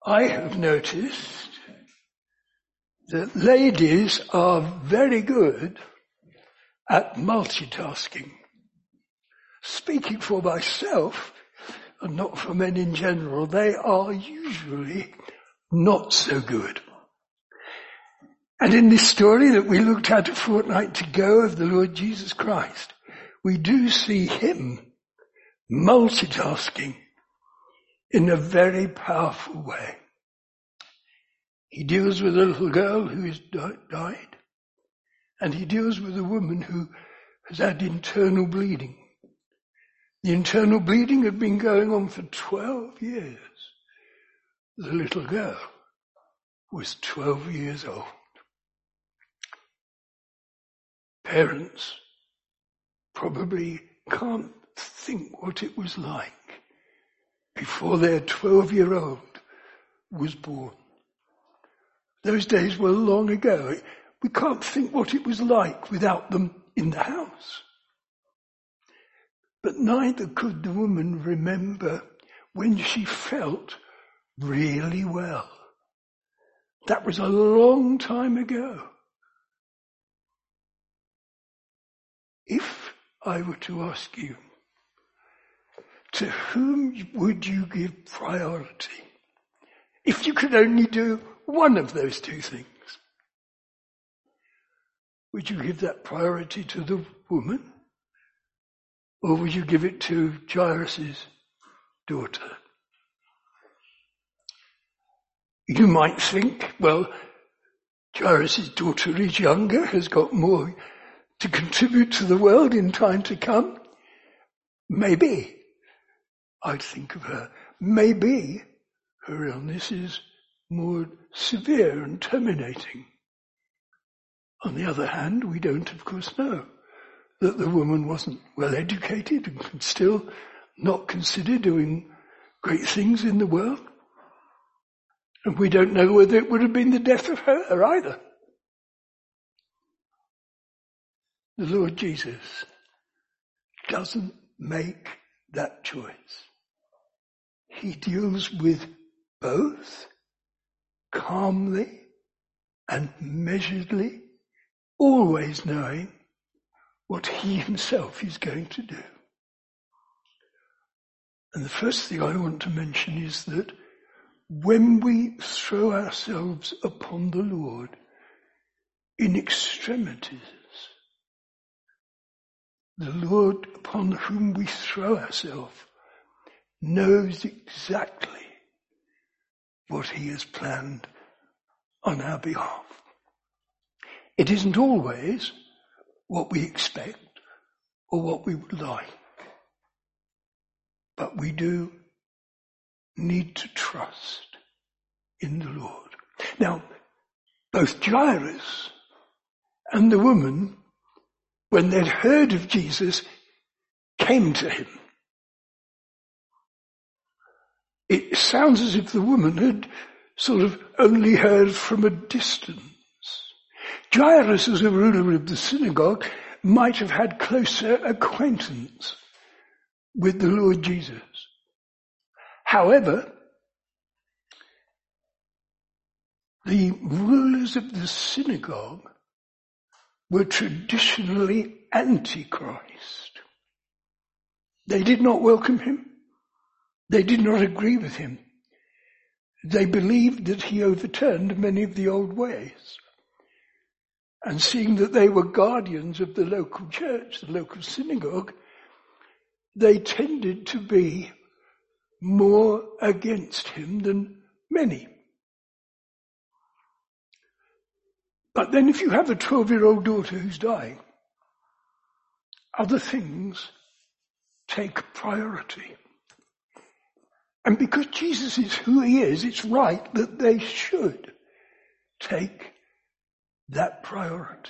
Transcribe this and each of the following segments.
I have noticed that ladies are very good at multitasking. Speaking for myself, and not for men in general, they are usually not so good. And in this story that we looked at a fortnight ago of the Lord Jesus Christ, we do see him multitasking in a very powerful way. He deals with a little girl who has died, and he deals with a woman who has had internal bleeding. The internal bleeding had been going on for 12 years. The little girl was 12 years old. Parents probably can't think what it was like before their 12-year-old was born. Those days were long ago. We can't think what it was like without them in the house. But neither could the woman remember when she felt really well. That was a long time ago. If I were to ask you, to whom would you give priority? If you could only do one of those two things, would you give that priority to the woman? Or would you give it to Jairus' daughter? You might think, well, Jairus' daughter is younger, has got more to contribute to the world in time to come. Maybe I'd think of her. Maybe her illness is more severe and terminating. On the other hand, we don't, of course, know that the woman wasn't well educated and could still not consider doing great things in the world. And we don't know whether it would have been the death of her either. The Lord Jesus doesn't make that choice. He deals with both calmly and measuredly, always knowing what he himself is going to do. And the first thing I want to mention is that when we throw ourselves upon the Lord in extremities, the Lord upon whom we throw ourselves knows exactly what he has planned on our behalf. It isn't always what we expect or what we would like, but we do need to trust in the Lord. Now, both Jairus and the woman, when they'd heard of Jesus, came to him. It sounds as if the woman had sort of only heard from a distance. Jairus, as a ruler of the synagogue, might have had closer acquaintance with the Lord Jesus. However, the rulers of the synagogue were traditionally anti-Christ. They did not welcome him. They did not agree with him. They believed that he overturned many of the old ways. And seeing that they were guardians of the local church, the local synagogue, they tended to be more against him than many. But then if you have a 12-year-old daughter who's dying, other things take priority. And because Jesus is who he is, it's right that they should take that priority.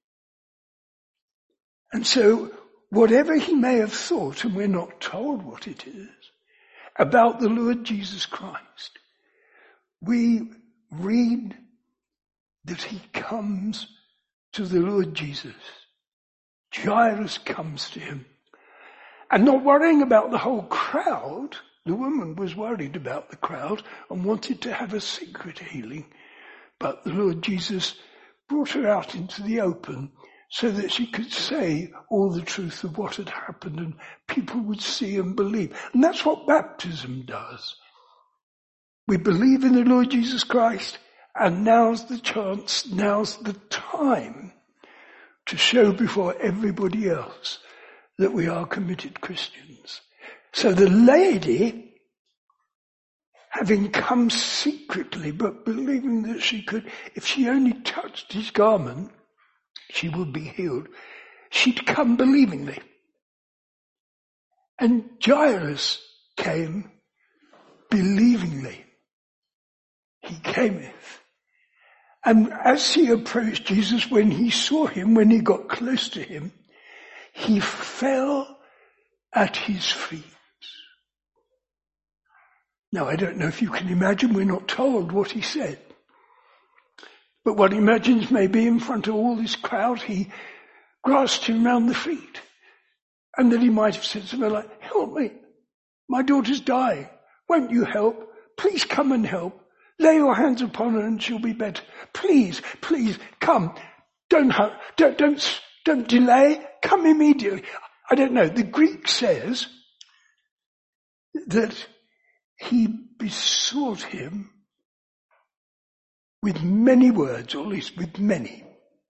And so, whatever he may have thought, and we're not told what it is, about the Lord Jesus Christ, we read that he comes to the Lord Jesus. Jairus comes to him. And not worrying about the whole crowd. The woman was worried about the crowd and wanted to have a secret healing. But the Lord Jesus brought her out into the open so that she could say all the truth of what had happened and people would see and believe. And that's what baptism does. We believe in the Lord Jesus Christ, and now's the chance, now's the time to show before everybody else that we are committed Christians. So the lady, having come secretly but believing that she could, if she only touched his garment, she would be healed, she'd come believingly. And Jairus came believingly. He cameth. And as he approached Jesus, when he saw him, when he got close to him, he fell at his feet. Now, I don't know if you can imagine, we're not told what he said. But one imagines maybe in front of all this crowd, he grasped him round the feet. And then he might have said something like, help me, my daughter's dying. Won't you help? Please come and help. Lay your hands upon her and she'll be better. Please, please, come. Don't delay. Come immediately. I don't know. The Greek says that he besought him with many words, or at least with many.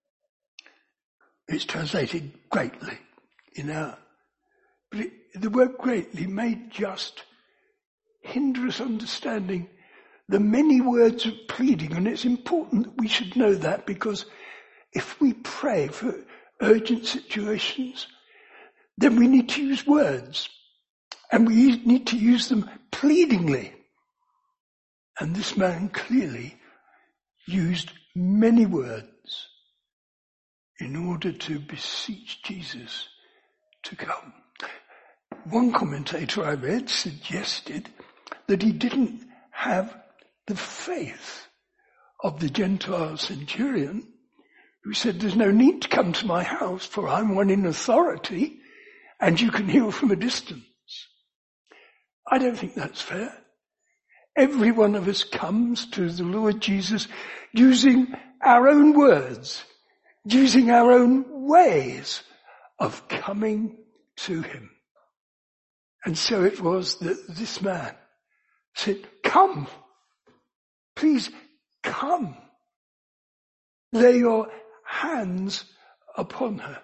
It's translated greatly in our, but the word greatly may just hinder us understanding the many words of pleading, and it's important that we should know that, because if we pray for urgent situations, then we need to use words, and we need to use them pleadingly. And this man clearly used many words in order to beseech Jesus to come. One commentator I read suggested that he didn't have the faith of the Gentile centurion who said, there's no need to come to my house, for I'm one in authority and you can heal from a distance. I don't think that's fair. Every one of us comes to the Lord Jesus using our own words, using our own ways of coming to him. And so it was that this man said, come, please come. Lay your hands upon her.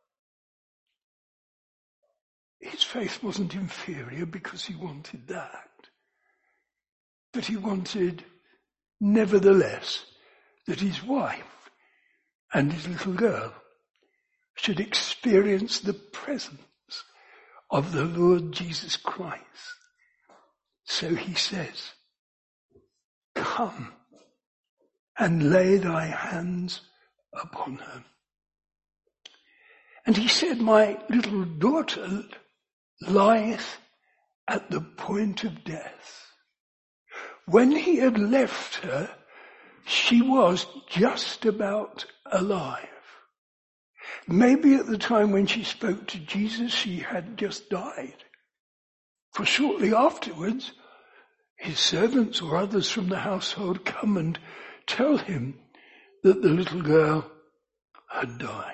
His faith wasn't inferior because he wanted that. But he wanted, nevertheless, that his wife and his little girl should experience the presence of the Lord Jesus Christ. So he says, come and lay thy hands upon her. And he said, my little daughter lieth at the point of death. When he had left her, she was just about alive. Maybe at the time when she spoke to Jesus, she had just died. For shortly afterwards, his servants or others from the household come and tell him that the little girl had died.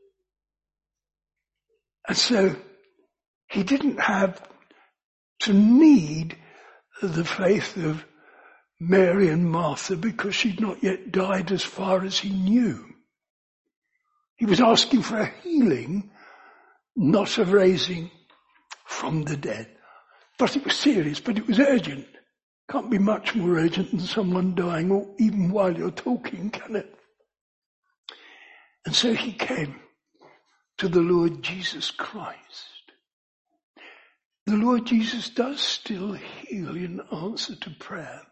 And so he didn't have to need the faith of Mary and Martha because she'd not yet died as far as he knew. He was asking for a healing, not a raising from the dead. But it was serious, but it was urgent. Can't be much more urgent than someone dying, or even while you're talking, can it? And so he came to the Lord Jesus Christ. The Lord Jesus does still heal in answer to prayer.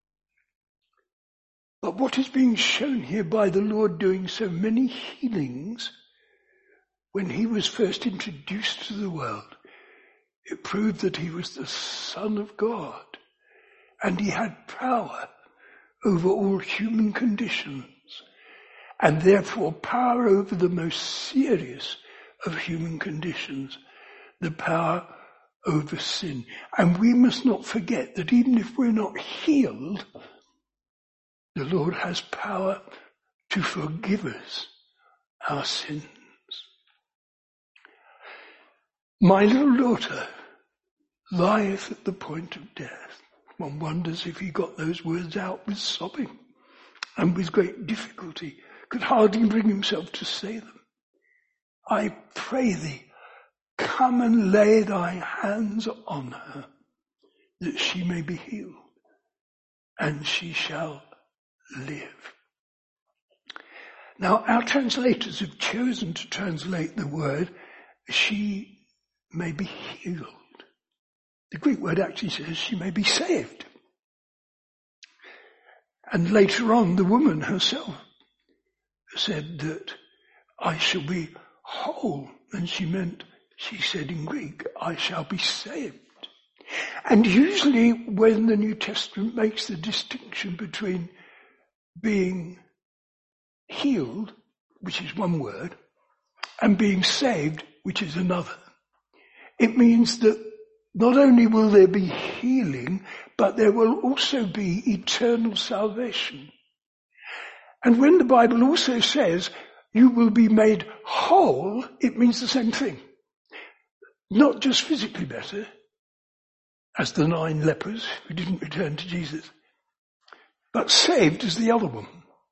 But what is being shown here by the Lord doing so many healings when he was first introduced to the world, it proved that he was the Son of God and he had power over all human conditions and therefore power over the most serious of human conditions, the power over sin. And we must not forget that even if we're not healed, the Lord has power to forgive us our sins. My little daughter lieth at the point of death. One wonders if he got those words out with sobbing and with great difficulty, could hardly bring himself to say them. I pray thee, come and lay thy hands on her, that she may be healed, and she shall live. Now, our translators have chosen to translate the word, she may be healed. The Greek word actually says she may be saved. And later on, the woman herself said that I shall be whole. And she said in Greek, I shall be saved. And usually when the New Testament makes the distinction between being healed, which is one word, and being saved, which is another, it means that not only will there be healing, but there will also be eternal salvation. And when the Bible also says you will be made whole, it means the same thing. Not just physically better, as the 9 lepers who didn't return to Jesus, but saved as the other one.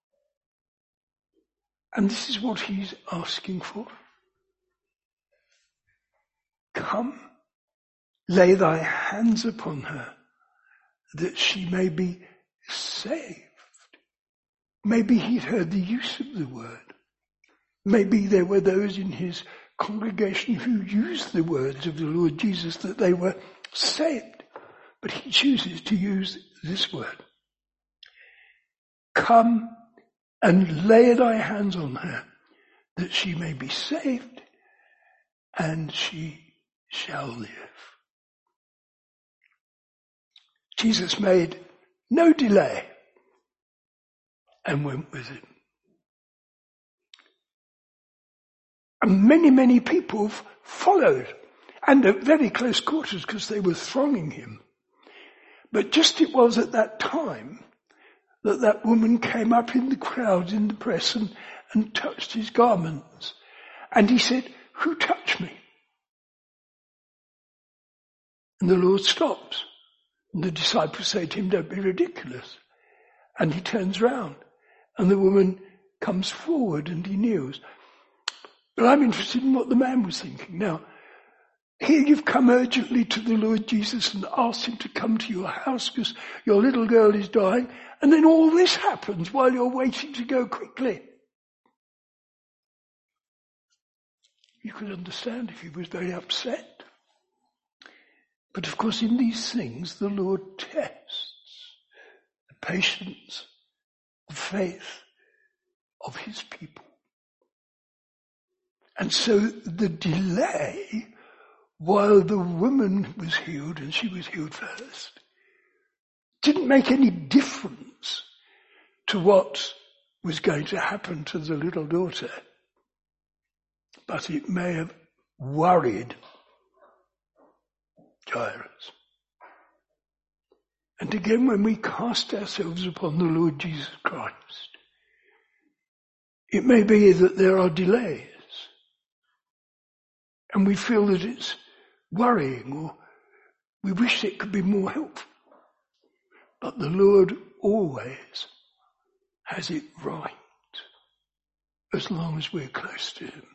And this is what he's asking for. Come, lay thy hands upon her, that she may be saved. Maybe he'd heard the use of the word. Maybe there were those in his congregation who used the words of the Lord Jesus that they were saved. But he chooses to use this word. Come and lay thy hands on her, that she may be saved, and she shall live. Jesus made no delay and went with it. And many, many people followed, and at very close quarters because they were thronging him. But just it was at that time that woman came up in the crowd in the press and touched his garments. And he said, who touched me? And the Lord stops. And the disciples say to him, don't be ridiculous. And he turns round. And the woman comes forward and he kneels. But I'm interested in what the man was thinking. Now, here you've come urgently to the Lord Jesus and asked him to come to your house because your little girl is dying. And then all this happens while you're waiting to go quickly. You could understand if he was very upset. But of course in these things the Lord tests the patience, the faith of his people. And so the delay while the woman was healed, and she was healed first, didn't make any difference to what was going to happen to the little daughter. But it may have worried Jairus. And again, when we cast ourselves upon the Lord Jesus Christ, it may be that there are delays, and we feel that it's worrying, or we wish it could be more helpful. But the Lord always has it right, as long as we're close to him.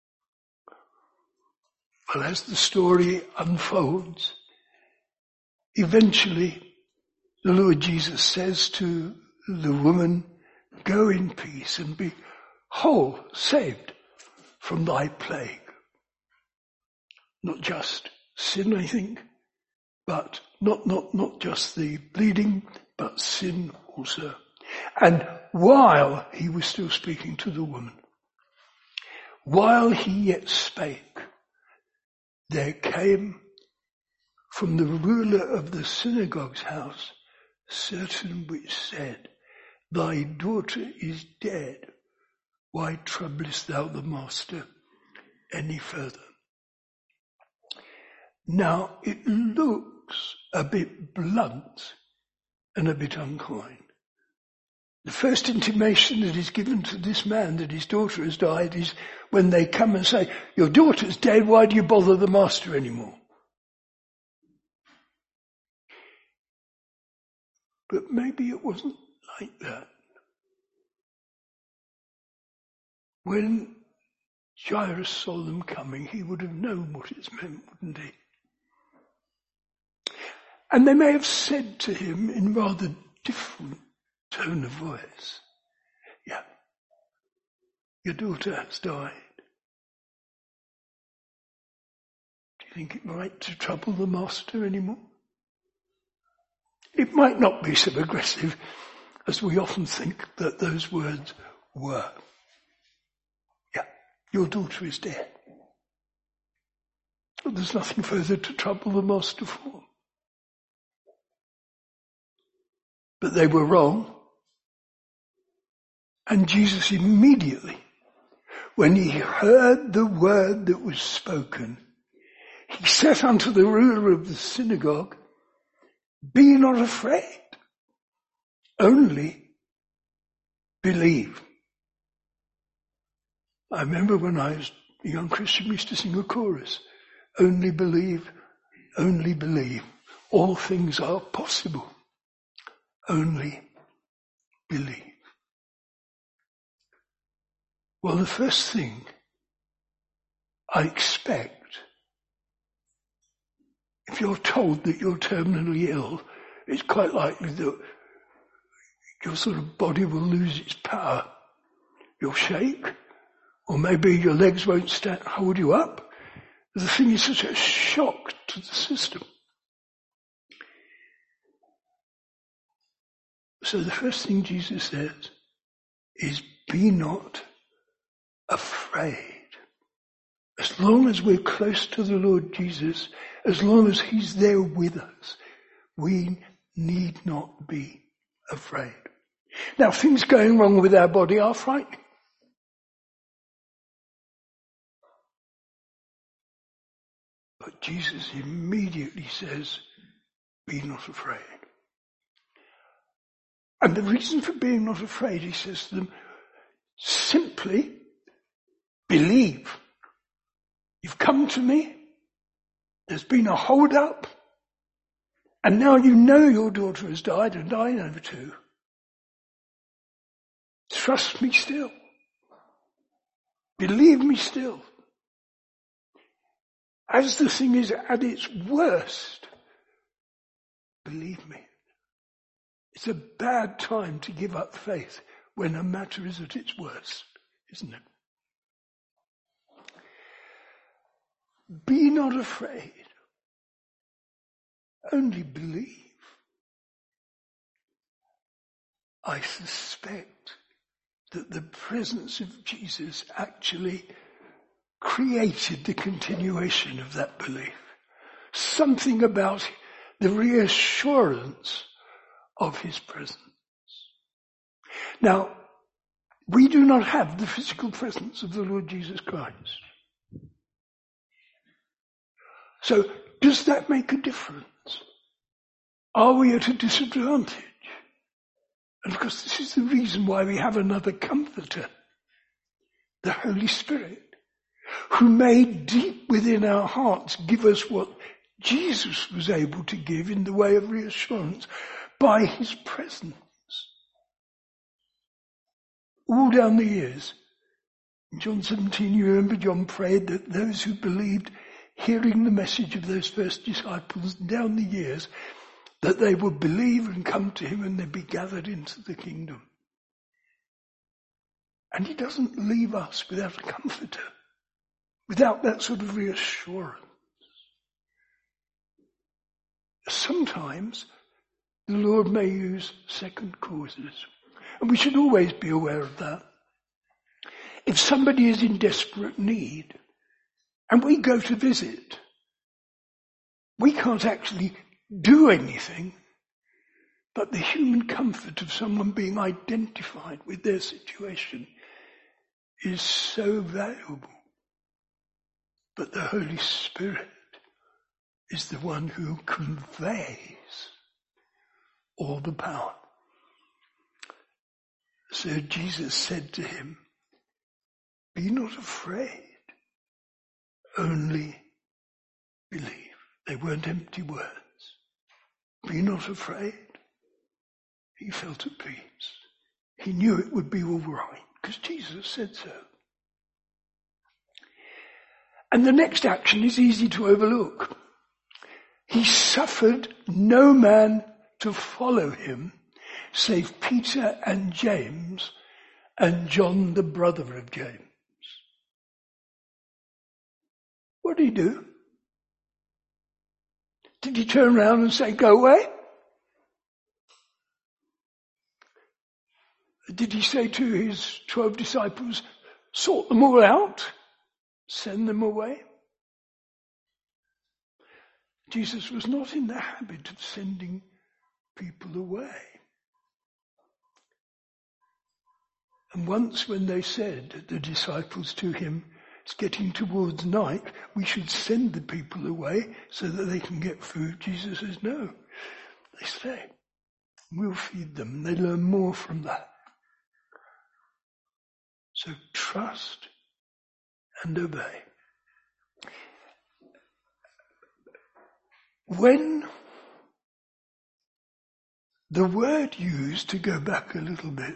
Well, as the story unfolds, eventually the Lord Jesus says to the woman, go in peace and be whole, saved from thy plague. Not just sin, I think, but not just the bleeding, but sin also. And while he was still speaking to the woman, while he yet spake, there came from the ruler of the synagogue's house certain which said, thy daughter is dead. Why troublest thou the master any further? Now, it looks a bit blunt and a bit unkind. The first intimation that is given to this man that his daughter has died is when they come and say, your daughter's dead, why do you bother the master anymore? But maybe it wasn't like that. When Jairus saw them coming, he would have known what it meant, wouldn't he? And they may have said to him in rather different tone of voice, yeah, your daughter has died. Do you think it right to trouble the master anymore? It might not be so aggressive as we often think that those words were. Yeah, your daughter is dead. But there's nothing further to trouble the master for. But they were wrong. And Jesus immediately, when he heard the word that was spoken, he said unto the ruler of the synagogue, be not afraid, only believe. I remember when I was a young Christian, we used to sing a chorus, only believe, all things are possible, only believe. Well, the first thing I expect, if you're told that you're terminally ill, it's quite likely that your sort of body will lose its power. You'll shake, or maybe your legs won't hold you up. The thing is such a shock to the system. So the first thing Jesus says is, be not afraid. As long as we're close to the Lord Jesus, as long as he's there with us, we need not be afraid. Now, things going wrong with our body are frightening. But Jesus immediately says, be not afraid. And the reason for being not afraid, he says to them, simply believe. You've come to me, there's been a hold up, and now you know your daughter has died, and I know too. Trust me still. Believe me still. As the thing is at its worst, believe me. It's a bad time to give up faith when a matter is at its worst, isn't it? Be not afraid. Only believe. I suspect that the presence of Jesus actually created the continuation of that belief. Something about the reassurance of his presence. Now, we do not have the physical presence of the Lord Jesus Christ. So, does that make a difference? Are we at a disadvantage? And of course, this is the reason why we have another comforter, the Holy Spirit, who may deep within our hearts give us what Jesus was able to give in the way of reassurance by his presence. All down the years, in John 17, you remember John prayed that those who believed, hearing the message of those first disciples down the years, that they would believe and come to him and they'd be gathered into the kingdom. And he doesn't leave us without a comforter, without that sort of reassurance. Sometimes the Lord may use second causes, and we should always be aware of that. If somebody is in desperate need and we go to visit, we can't actually do anything, but the human comfort of someone being identified with their situation is so valuable. But the Holy Spirit is the one who conveys all the power. So Jesus said to him, be not afraid, only believe. They weren't empty words. Be not afraid. He felt at peace. He knew it would be all right because Jesus said so. And the next action is easy to overlook. He suffered no man to follow him save Peter and James and John, the brother of James. What did he do? Did he turn around and say, go away? Did he say to his 12 disciples, sort them all out, send them away? Jesus was not in the habit of sending people away. And once when they said, the disciples to him, it's getting towards night, we should send the people away so that they can get food. Jesus says, no, they stay. We'll feed them. They learn more from that. So trust and obey. When the word used, to go back a little bit,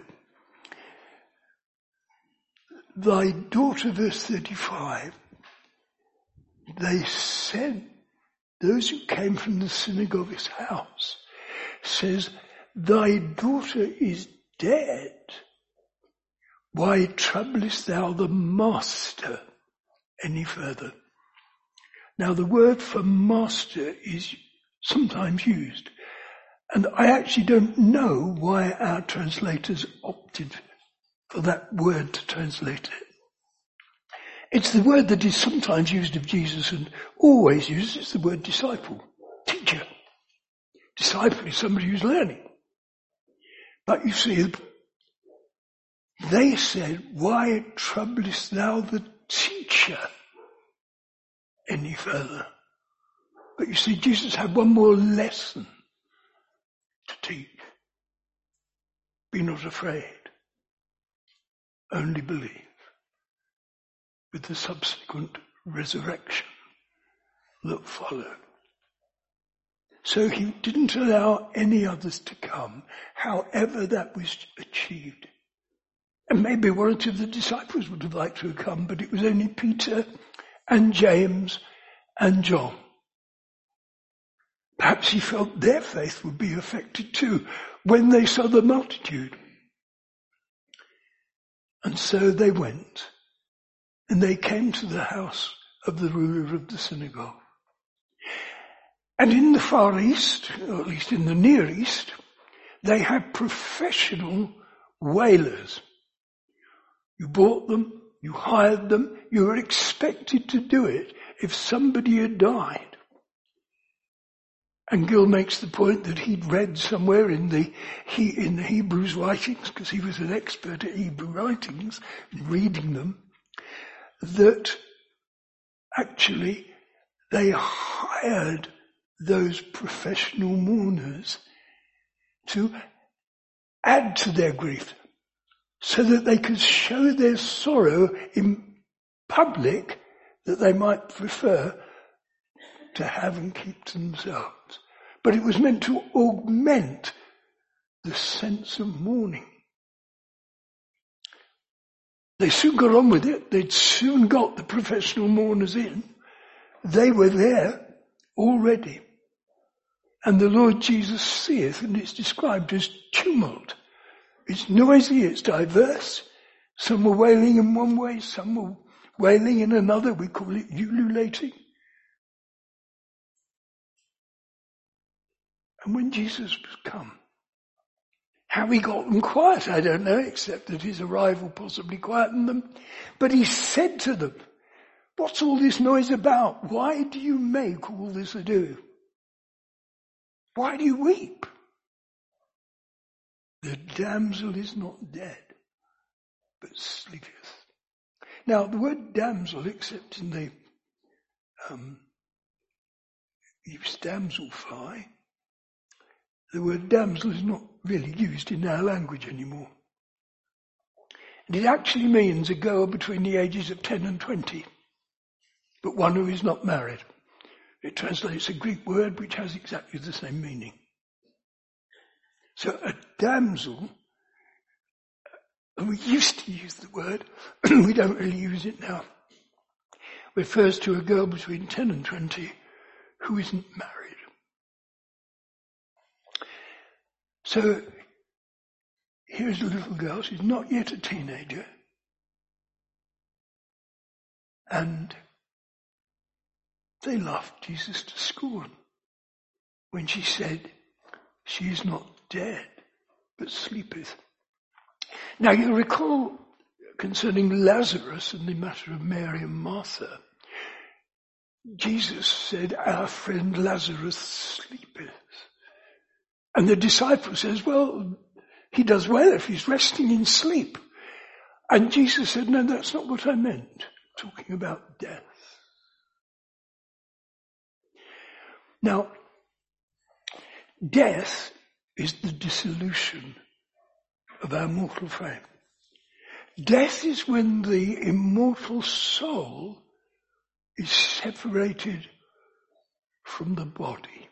thy daughter, verse 35, they said, those who came from the synagogue's house, says, thy daughter is dead. Why troublest thou the master any further? Now the word for master is sometimes used, and I actually don't know why our translators opted for that word to translate it. It's the word that is sometimes used of Jesus and always used. It's the word disciple, teacher. Disciple is somebody who's learning. But you see, they said, why troublest thou the teacher any further? But you see, Jesus had one more lesson to teach. Be not afraid. Only believe. With the subsequent resurrection that followed. So he didn't allow any others to come, however that was achieved. And maybe one or two of the disciples would have liked to have come, but it was only Peter and James and John. Perhaps he felt their faith would be affected too when they saw the multitude. And so they went, and they came to the house of the ruler of the synagogue. And in the Far East, or at least in the Near East, they had professional wailers. You bought them, you hired them, you were expected to do it if somebody had died. And Gill makes the point that he'd read somewhere in the Hebrews writings, because he was an expert at Hebrew writings, and reading them, that actually they hired those professional mourners to add to their grief, so that they could show their sorrow in public that they might prefer to have and keep to themselves. But it was meant to augment the sense of mourning. They soon got on with it. They'd soon got the professional mourners in. They were there already. And the Lord Jesus seeth, and it's described as tumult. It's noisy, it's diverse. Some were wailing in one way, some were wailing in another. We call it ululating. And when Jesus was come, how he got them quiet, I don't know, except that his arrival possibly quietened them. But he said to them, what's all this noise about? Why do you make all this ado? Why do you weep? The damsel is not dead, but sleepeth. Now, the word damsel, except in the Use damselfly. The word damsel is not really used in our language anymore. And it actually means a girl between the ages of 10 and 20, but one who is not married. It translates a Greek word which has exactly the same meaning. So a damsel, and we used to use the word, we don't really use it now, refers to a girl between 10 and 20 who isn't married. So here's a little girl, she's not yet a teenager, and they laughed Jesus to scorn when she said, "She is not dead, but sleepeth." Now you recall concerning Lazarus and the matter of Mary and Martha, Jesus said, "Our friend Lazarus sleepeth." And the disciple says, "Well, he does well if he's resting in sleep." And Jesus said, "No, that's not what I meant, talking about death." Now, death is the dissolution of our mortal frame. Death is when the immortal soul is separated from the body.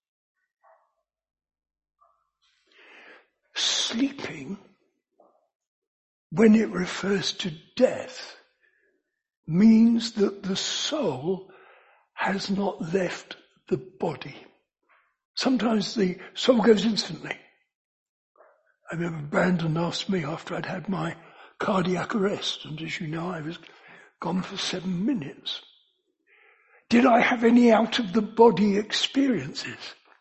Sleeping, when it refers to death, means that the soul has not left the body. Sometimes the soul goes instantly. I remember Brandon asked me after I'd had my cardiac arrest, and as you know, I was gone for 7 minutes. Did I have any out-of-the-body experiences?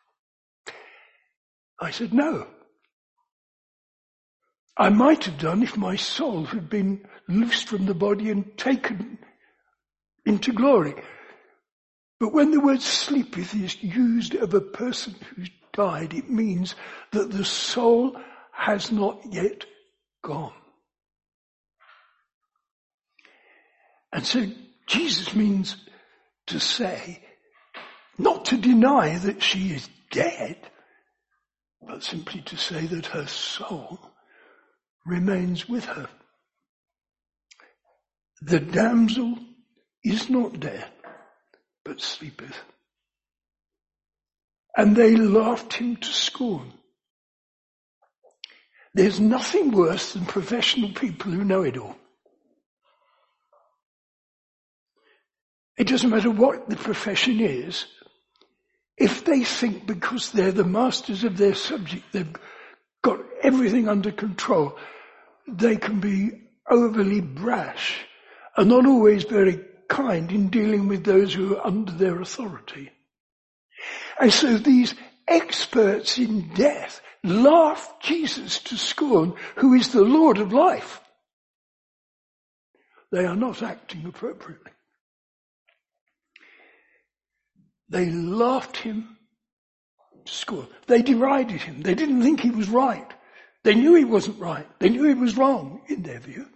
I said no. I might have done if my soul had been loosed from the body and taken into glory. But when the word sleepeth is used of a person who's died, it means that the soul has not yet gone. And so Jesus means to say, not to deny that she is dead, but simply to say that her soul remains with her. The damsel is not dead, but sleepeth. And they laughed him to scorn. There's nothing worse than professional people who know it all. It doesn't matter what the profession is, if they think because they're the masters of their subject, they've got everything under control, they can be overly brash and not always very kind in dealing with those who are under their authority. And so these experts in death laugh Jesus to scorn, who is the Lord of life. They are not acting appropriately. They laughed him to scorn. They derided him. They didn't think he was right. They knew he wasn't right. They knew he was wrong in their view.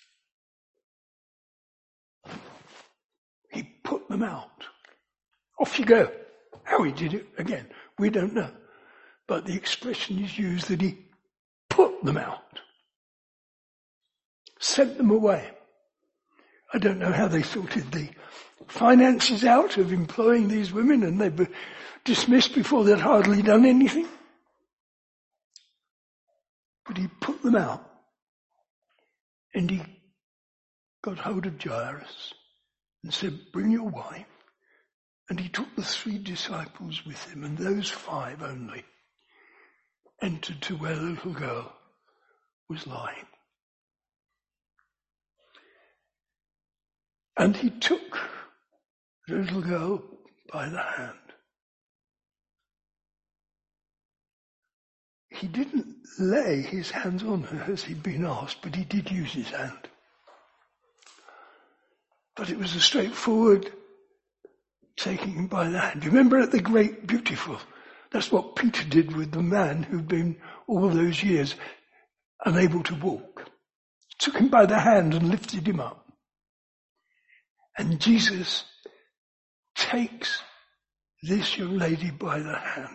He put them out. Off you go. How he did it, again, we don't know. But the expression is used that he put them out. Sent them away. I don't know how they sorted the finances out of employing these women, and they were dismissed before they'd hardly done anything. But he put them out. And he got hold of Jairus and said, "Bring your wife." And he took the 3 disciples with him, and those 5 only entered to where the little girl was lying. And he took the little girl by the hand. He didn't lay his hands on her as he'd been asked, but he did use his hand. But it was a straightforward taking him by the hand. Remember at the Great Beautiful, that's what Peter did with the man who'd been all those years unable to walk. Took him by the hand and lifted him up. And Jesus takes this young lady by the hand.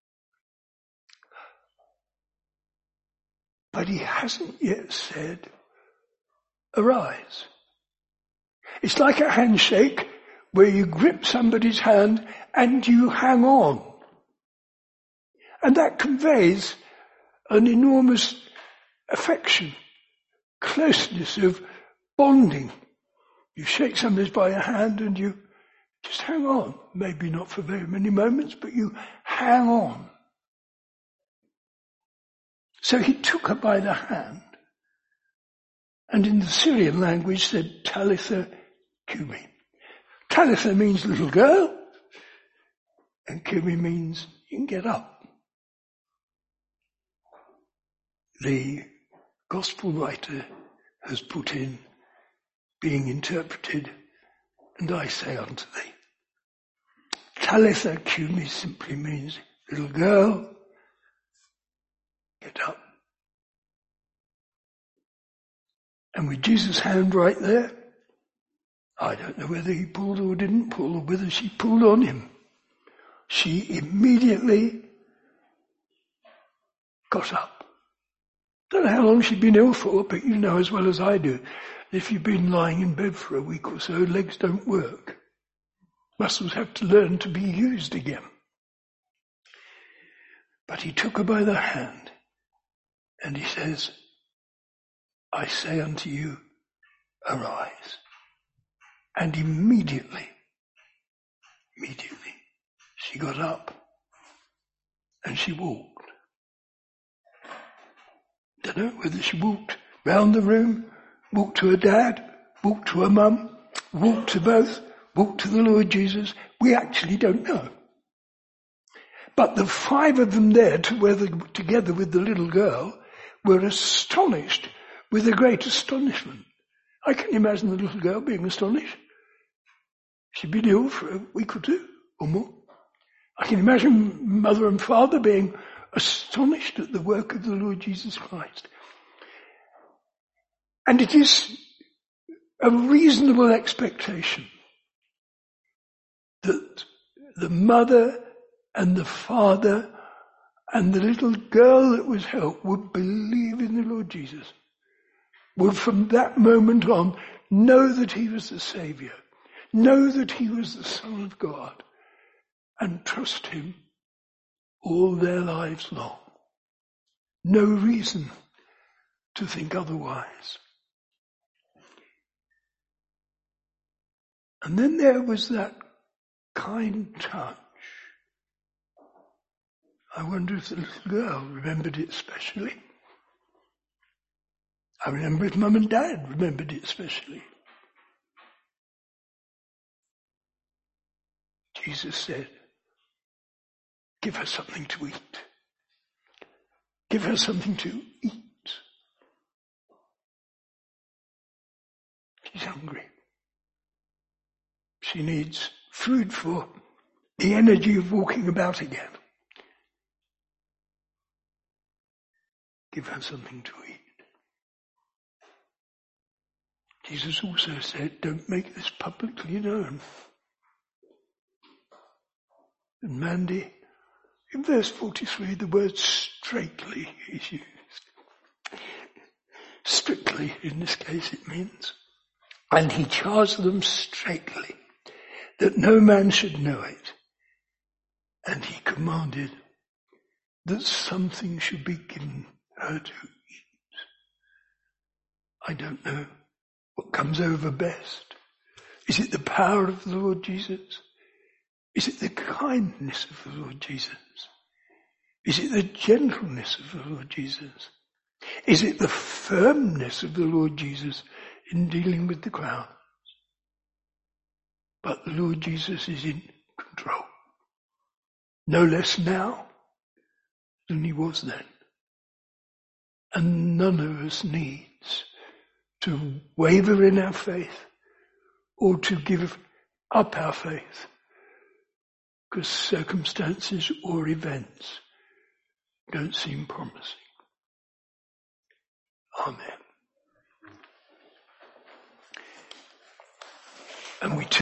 But he hasn't yet said, arise. It's like a handshake where you grip somebody's hand and you hang on. And that conveys an enormous affection, closeness of bonding. You shake somebody by your hand and you just hang on. Maybe not for very many moments, but you hang on. So he took her by the hand and in the Syrian language said, Talitha Kumi. Talitha means little girl and Kumi means you can get up. The gospel writer has put in being interpreted, and I say unto thee. Talitha Kumi simply means little girl, get up. And with Jesus' hand right there, I don't know whether he pulled or didn't pull, or whether she pulled on him. She immediately got up. Don't know how long she'd been ill for, but you know as well as I do, if you've been lying in bed for a week or so, legs don't work. Muscles have to learn to be used again. But he took her by the hand and he says, I say unto you, arise. And immediately, she got up and she walked. Don't know whether she walked round the room, walked to her dad, walked to her mum, walked to both, walked to the Lord Jesus. We actually don't know. But the five of them there, together with the little girl, were astonished with a great astonishment. I can imagine the little girl being astonished. She'd been ill for a week or two or more. I can imagine mother and father being astonished at the work of the Lord Jesus Christ. And it is a reasonable expectation that the mother and the father and the little girl that was helped would believe in the Lord Jesus, would from that moment on know that he was the Saviour, know that he was the Son of God, and trust him all their lives long. No reason to think otherwise. And then there was that kind touch. I wonder if the little girl remembered it especially. I remember if Mum and Dad remembered it especially. Jesus said, give her something to eat. Give her something to eat. She's hungry. She needs food for the energy of walking about again. Give her something to eat. Jesus also said, don't make this publicly known. And Mandy, in verse 43, the word straitly is used. Strictly, in this case, it means. And he charged them straitly that no man should know it. And he commanded that something should be given her to eat. I don't know what comes over best. Is it the power of the Lord Jesus? Is it the kindness of the Lord Jesus? Is it the gentleness of the Lord Jesus? Is it the firmness of the Lord Jesus in dealing with the crowd? But the Lord Jesus is in control. No less now than he was then. And none of us needs to waver in our faith or to give up our faith because circumstances or events don't seem promising. Amen. And we